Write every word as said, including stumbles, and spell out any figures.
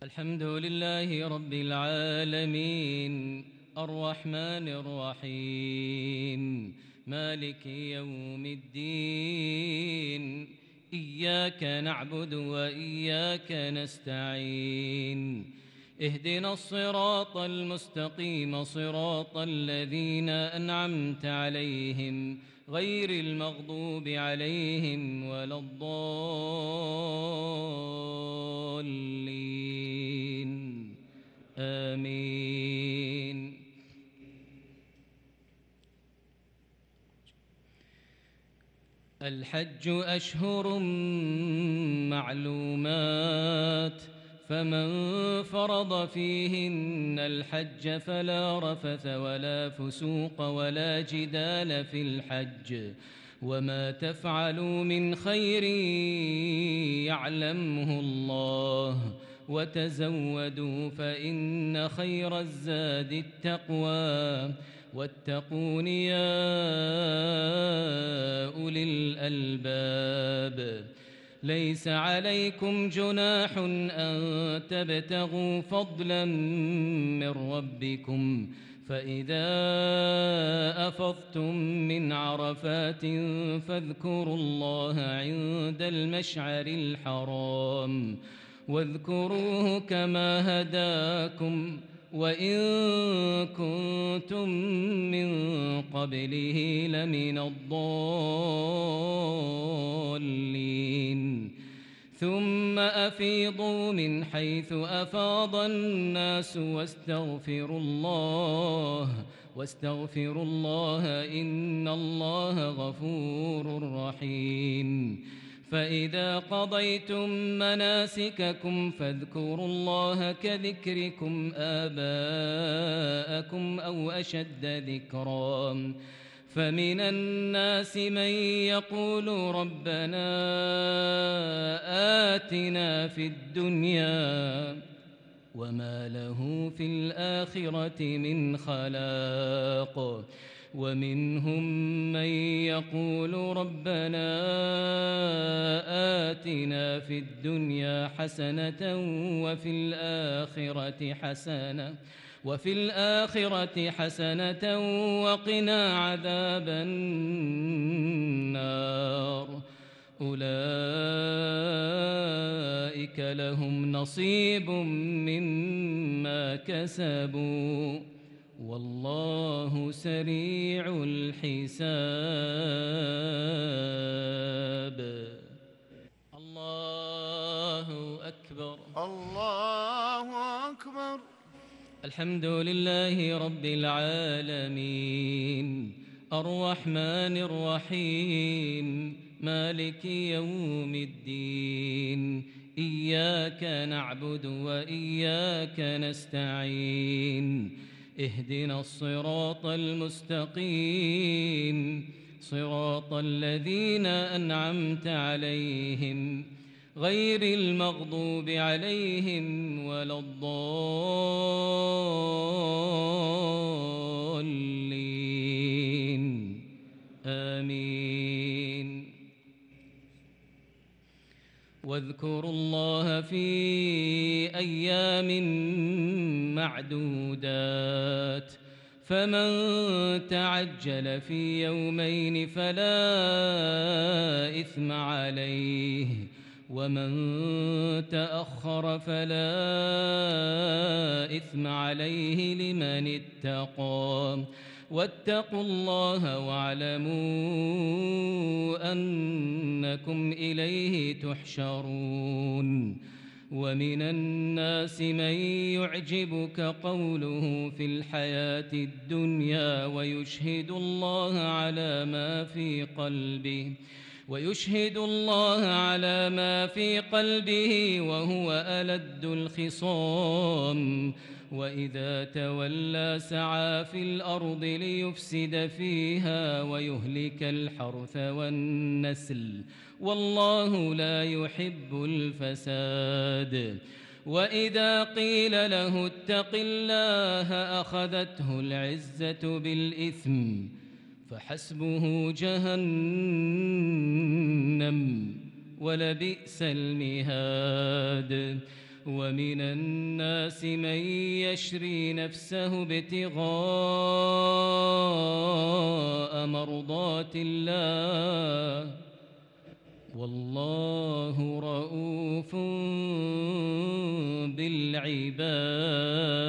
الحمد لله رب العالمين الرحمن الرحيم مالك يوم الدين إياك نعبد وإياك نستعين اهدنا الصراط المستقيم صراط الذين أنعمت عليهم غير المغضوب عليهم ولا الضالين آمين. الحج أشهر معلومات فمن فرض فيهن الحج فلا رفث ولا فسوق ولا جدال في الحج وما تفعلوا من خير يعلمه الله وتزودوا فإن خير الزاد التقوى واتقون يا أولي الألباب. ليس عليكم جناح أن تبتغوا فضلا من ربكم فإذا أفضتم من عرفات فاذكروا الله عند المشعر الحرام واذكروه كما هداكم وإن كنتم من قبله لمن الضالين. ثم أفيضوا من حيث أفاض الناس واستغفروا الله واستغفروا الله إن الله غفور رحيم. فإذا قضيتم مناسككم فاذكروا الله كذكركم آباءكم أو أشد ذكرا فمن الناس من يقول ربنا آتنا في الدنيا وما له في الآخرة من خلاق ومنهم من يقول ربنا آتنا في الدنيا حسنة وفي الآخرة حسنة وفي الآخرة حسنة وقنا عذاب النار. أولئك لهم نصيب مما كسبوا والله سريع الحساب. الله أكبر الله أكبر. الحمد لله رب العالمين الرحمن الرحيم مالك يوم الدين إياك نعبد وإياك نستعين اهدنا الصراط المستقيم صراط الذين أنعمت عليهم غير المغضوب عليهم ولا الضالين آمين. واذكروا الله في أيام معدودات فمن تعجل في يومين فلا إثم عليه ومن تأخر فلا إثم عليه لمن اتقى واتقوا الله واعلموا أنكم إليه تحشرون. ومن الناس من يعجبك قوله في الحياة الدنيا ويشهد الله على ما في قلبه ويشهد الله على ما في قلبه وهو ألد الخصام وإذا تولى سعى في الأرض ليفسد فيها ويهلك الحرث والنسل والله لا يحب الفساد. وإذا قيل له اتق الله أخذته العزة بالإثم فحسبه جهنم ولبئس المهاد. ومن الناس من يشري نفسه ابتغاء مرضات الله والله رؤوف بالعباد.